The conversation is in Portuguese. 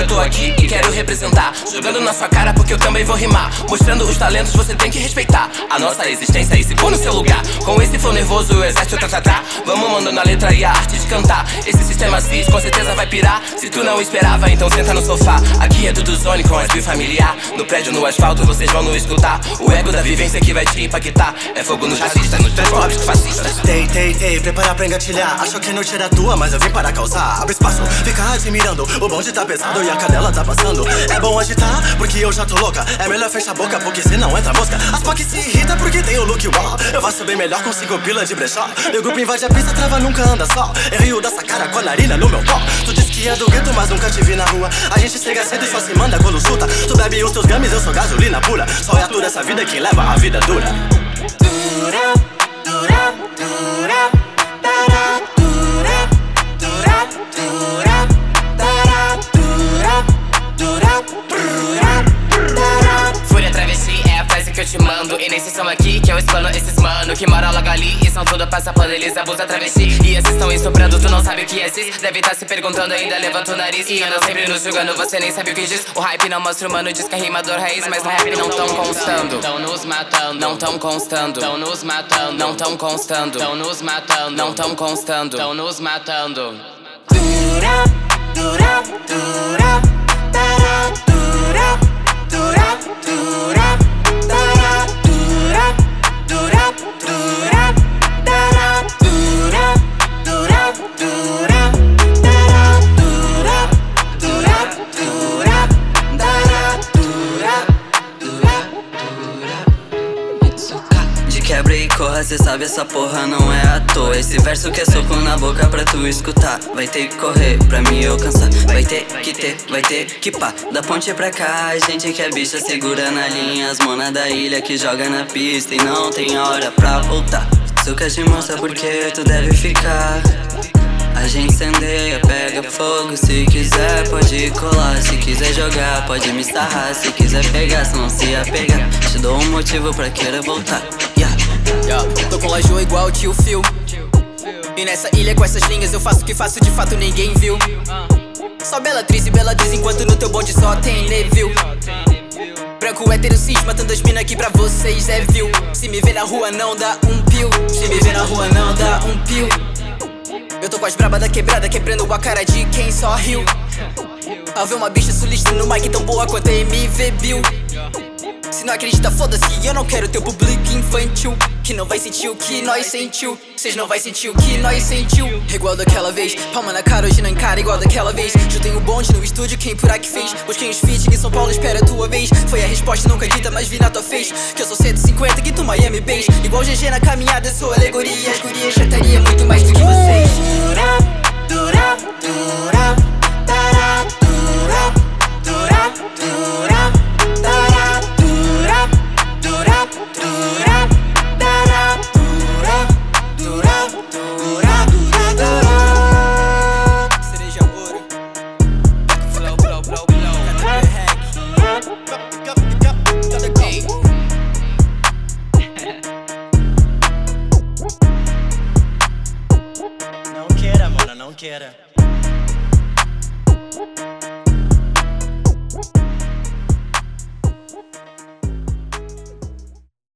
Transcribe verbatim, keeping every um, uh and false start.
eu tô aqui e quero representar, jogando na sua cara porque eu também vou rimar, mostrando os talentos, você tem que respeitar a nossa existência e se pôr no seu lugar. Com esse flow nervoso o exército tá, tá, tá. Vamos mandando a letra e a arte de cantar. Esse sistema cis com certeza vai pirar. Se tu não esperava, então senta no sofá. Aqui é tudo zone com as familiar. No prédio, no asfalto, vocês vão no escutar. O ego da vivência que vai te impactar. É fogo nos racistas, nos transfóbicos fascistas. Tei, tei, tei, preparar pra engatilhar. Achou que a noite era tua, mas eu vim para causar. Abre espaço, fica admirando. O bonde tá pesado e a cadela tá passando. É bom agitar, porque eu já tô louca. É melhor fechar a boca, porque senão entra mosca. As P O C se irrita porque tem o look wall. Eu faço bem melhor com cinco pila de brechó. Meu grupo invade a pista, trava, nunca anda só. Errei o dessa cara com a narina no meu pó. Tu disse que é do gueto, mas nunca te vi na rua. A gente chega cedo e só se manda quando chuta. Tu bebe os teus games, eu sou gasolina pura. Só é a toda essa vida que leva a vida dura. Dura, dura, dura, dara, dura, dura, dura, dara, dura, dura, dura, dara. Fúria travesti é a frase que eu te mando. E nesse som aqui que eu explano esses mano que moram logo ali e são tudo passapando, eles abusam travesti. E esses estão estuprando, tu não sabe o que é cis. Deve tá se perguntando, ainda levanta o nariz. E andam sempre nos julgando, você nem sabe o que diz. O hype não mostra o mano, diz que é rimador raiz. Mas no rap não tão constando, tão nos matando. Não tão constando, tão nos matando. Não tão constando, tão nos matando. Não tão constando, tão nos matando. Dura, dura, dura, dara, dura, dura, dura, dara, dura, dura, dura, dara, dura, dura, dura, dara, dura, dura, dura, dara, dura, dura, dura. De quebra e corra, cê sabe essa porra não é à toa. Esse verso que é soco na boca pra tu escutar. Vai ter que correr pra me alcançar. Vai ter que ter, vai ter que pá. Da ponte pra cá, a gente que é bicha segura na linha. As mona da ilha que joga na pista e não tem hora pra voltar. Suca te mostra porque tu deve ficar. A gente incendeia, pega fogo. Se quiser pode colar, se quiser jogar pode me sarrar. Se quiser pegar, se não se apegar, te dou um motivo pra querer voltar. Yeah. Yeah. Tô com lajô igual o tio Phil. E nessa ilha com essas linhas eu faço o que faço, de fato ninguém viu. Só belatriz e beladiz enquanto no teu bonde só tem Neville. Branco hétero cis matando as mina aqui pra vocês é viu. Se me vê na rua não dá um pio. Se me vê na rua não dá um pio. Eu tô com as braba da quebrada quebrando a cara de quem só riu. Ao ver uma bicha sulista no mic tão boa quanto a M V Bill. Se não acredita, foda-se, eu não quero teu público infantil que não vai sentir o que nós sentiu. Cês não vai sentir o que nós sentiu. Igual daquela vez, palma na cara, hoje não encara igual daquela vez. Jutei o bonde no estúdio, quem por aqui fez. Busquei uns feat em São Paulo, espera a tua vez. Foi a resposta nunca dita, mas vi na tua face que eu sou cento e cinquenta, que tu Miami Base. Igual G G na caminhada, eu sou alegoria. As gurias chataria muito mais do que vocês. Dura, dura, dura, dara, dura, dura, dura, dara, dura, dura, dura, dara, dura, dura, dura, dura. Cereja ouro. Flow, flow, flow, flow. Cadê hack? Não queira, mano, não queira.